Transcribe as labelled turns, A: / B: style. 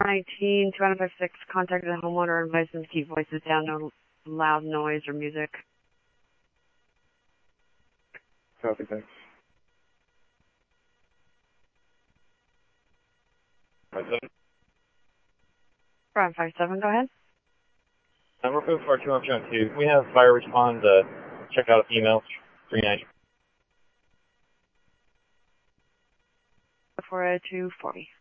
A: 419, 256, contacted the homeowner and advised them to keep voices down, no loud noise or music.
B: Copy, thanks.
A: 557, go ahead.
C: We're moving for 202. We have fire respond, check out email 390.
A: 40240.